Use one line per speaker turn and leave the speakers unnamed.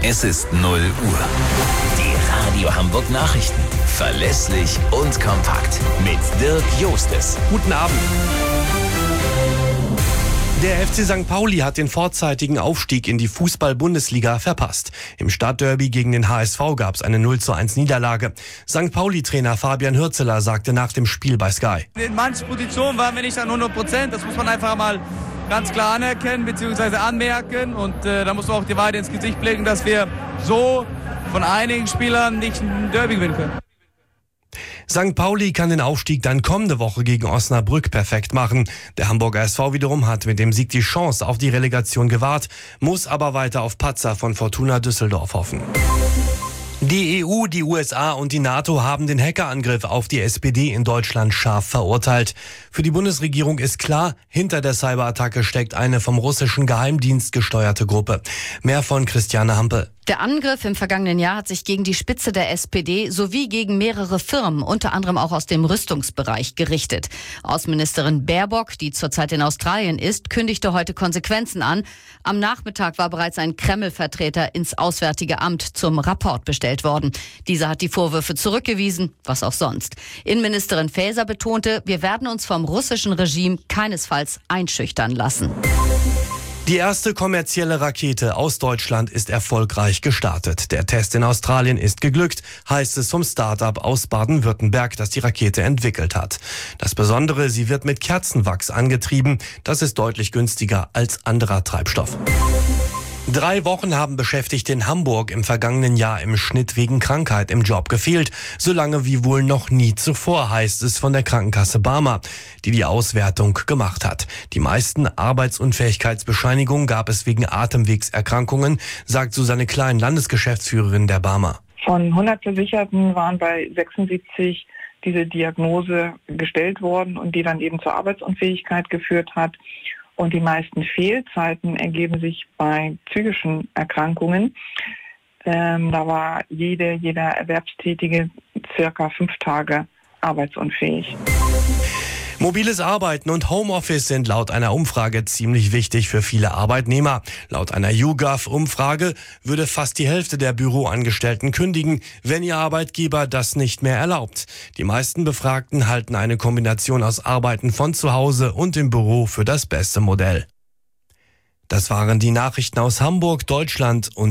Es ist 0 Uhr. Die Radio Hamburg Nachrichten. Verlässlich und kompakt. Mit Dirk Jostes.
Guten Abend. Der FC St. Pauli hat den vorzeitigen Aufstieg in die Fußball-Bundesliga verpasst. Im Stadtderby gegen den HSV gab es eine 0:1 Niederlage. St. Pauli-Trainer Fabian Hürzeler sagte nach dem Spiel bei Sky:
In manchen Positionen waren wir nicht an 100%. Das muss man einfach mal ganz klar anerkennen bzw. anmerken. Und da muss man auch die Wahrheit ins Gesicht blicken, dass wir so von einigen Spielern nicht ein Derby gewinnen können.
St. Pauli kann den Aufstieg dann kommende Woche gegen Osnabrück perfekt machen. Der Hamburger SV wiederum hat mit dem Sieg die Chance auf die Relegation gewahrt, muss aber weiter auf Patzer von Fortuna Düsseldorf hoffen. Die EU, die USA und die NATO haben den Hackerangriff auf die SPD in Deutschland scharf verurteilt. Für die Bundesregierung ist klar, hinter der Cyberattacke steckt eine vom russischen Geheimdienst gesteuerte Gruppe. Mehr von Christiane Hampel.
Der Angriff im vergangenen Jahr hat sich gegen die Spitze der SPD sowie gegen mehrere Firmen, unter anderem auch aus dem Rüstungsbereich, gerichtet. Außenministerin Baerbock, die zurzeit in Australien ist, kündigte heute Konsequenzen an. Am Nachmittag war bereits ein Kreml-Vertreter ins Auswärtige Amt zum Rapport bestellt worden. Dieser hat die Vorwürfe zurückgewiesen, was auch sonst. Innenministerin Faeser betonte, wir werden uns vom russischen Regime keinesfalls einschüchtern lassen.
Die erste kommerzielle Rakete aus Deutschland ist erfolgreich gestartet. Der Test in Australien ist geglückt, heißt es vom Start-up aus Baden-Württemberg, das die Rakete entwickelt hat. Das Besondere, sie wird mit Kerzenwachs angetrieben. Das ist deutlich günstiger als anderer Treibstoff. 3 Wochen haben Beschäftigte in Hamburg im vergangenen Jahr im Schnitt wegen Krankheit im Job gefehlt. So lange wie wohl noch nie zuvor, heißt es von der Krankenkasse Barmer, die die Auswertung gemacht hat. Die meisten Arbeitsunfähigkeitsbescheinigungen gab es wegen Atemwegserkrankungen, sagt Susanne Klein, Landesgeschäftsführerin der Barmer.
Von 100 Versicherten waren bei 76 diese Diagnose gestellt worden und die dann eben zur Arbeitsunfähigkeit geführt hat. Und die meisten Fehlzeiten ergeben sich bei psychischen Erkrankungen. Da war jeder Erwerbstätige circa 5 Tage arbeitsunfähig.
Mobiles Arbeiten und Homeoffice sind laut einer Umfrage ziemlich wichtig für viele Arbeitnehmer. Laut einer YouGov-Umfrage würde fast die Hälfte der Büroangestellten kündigen, wenn ihr Arbeitgeber das nicht mehr erlaubt. Die meisten Befragten halten eine Kombination aus Arbeiten von zu Hause und im Büro für das beste Modell. Das waren die Nachrichten aus Hamburg, Deutschland und